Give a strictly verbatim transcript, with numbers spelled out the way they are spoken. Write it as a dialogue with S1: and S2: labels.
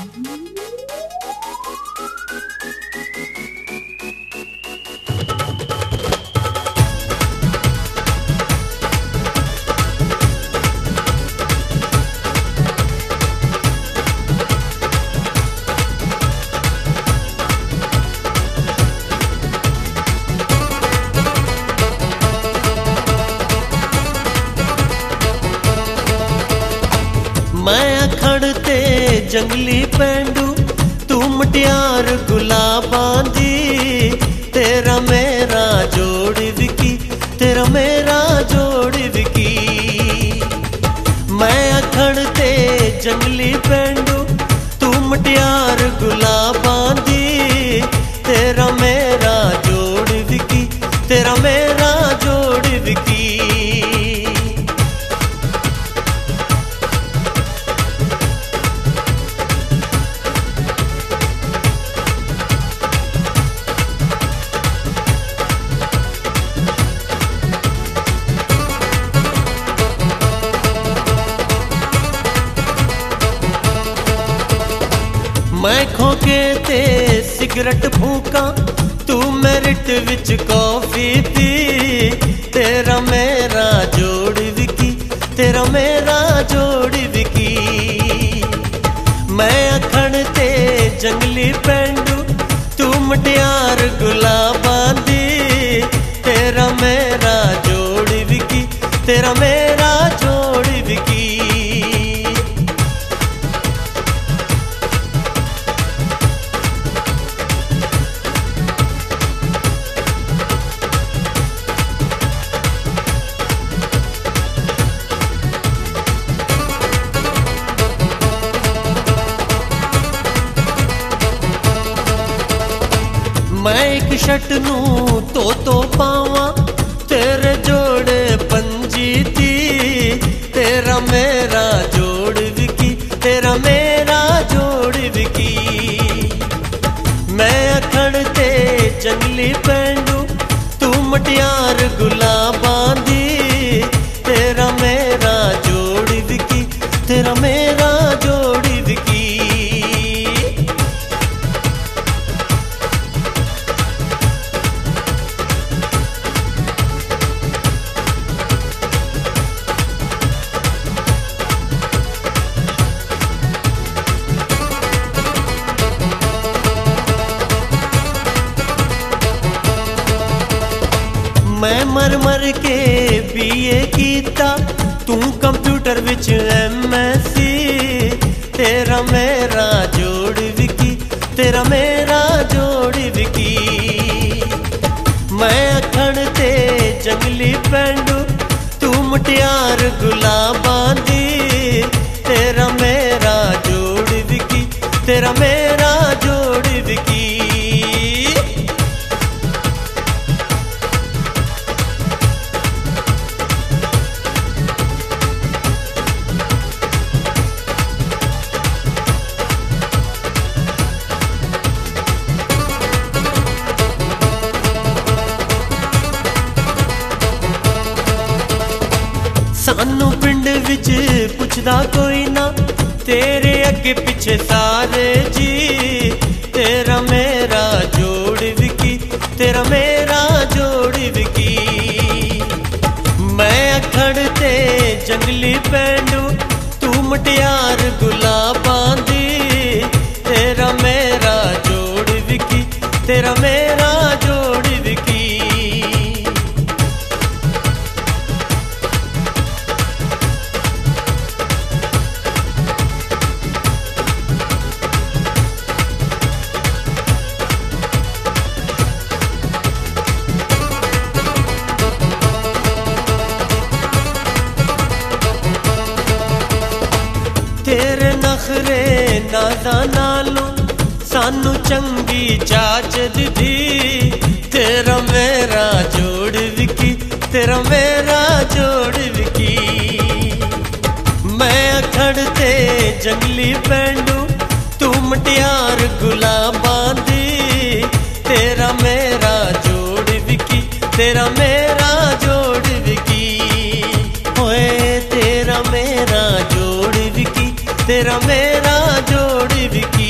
S1: मैं अखड़ते जंगली पेंडू तू मुटियार गुलाबां दी, तेरा मेरा जोड़ी विकी, तेरा मेरा जोड़ी विकी। मैं अखड़ते जंगली पेंडू तू मुटियार गुलाबां दी, तेरा मेरा जोड़ी विकी, तेरा मेरा जोड़ी विकी। मैं खोके ते सिगरेट फूका, तू मेरिट विच कॉफी पी, तेरा मेरा जोड़ी विकी, तेरा मेरा जोड़ी विकी। मैं अखड़ ते जंगली पेंडू तू मुटियार गुलाबां दी, तेरा मेरा जोड़ी विकी, तेरा मेरा जोड़ी विकी। मैं एक शट नू तो तो पावा, तेरे जोड़े पंजी थी, तेरा मेरा जोड़ विकी, तेरा मेरा जोड़ विकी। मैं अखड़ ते जंगली पेंडू तू मुटियार गुलाबां दी, तेरा मेरा जोड़ विकी, तेरा मेरा जोड़ विकी। मैं मर मर के बीए कीता, तू कंप्यूटर विच एमएससी, तेरा मेरा जोड़ विकी, तेरा मेरा जोड़ विकी। मैं अखड़ ते जंगली पेंडू तू मुटियार गुलाबां दी, तेरा मेरा जोड़ विकी, तेरा मेरा जोड़ विकी। सानू पिंड विच पुछदा कोई ना, तेरे अगे पिछे सारे जी, तेरा मेरा जोड़ विकी, तेरा मेरा जोड़ विकी। मैं अखड़ ते जंगली पेंडू तू मुटियार गुलाबां दी, तेरा मेरा जोड़ विकी, तेरा मेरा जोड़ विकी। तेरे नखरे नादा नालों सानू चंगी चाचद दी, तेरा मेरा जोड़ विकी, तेरा मेरा जोड़ विकी। मैं अखड़ ते जंगली पेंडू तू मुटियार गुलाबां दी, तेरा मेरा जोड़ विकी, तेरा मेरा जोड़ विकी। होए तेरा मेरा जोड़ विकी, तेरा मेरा जोड़ विकी।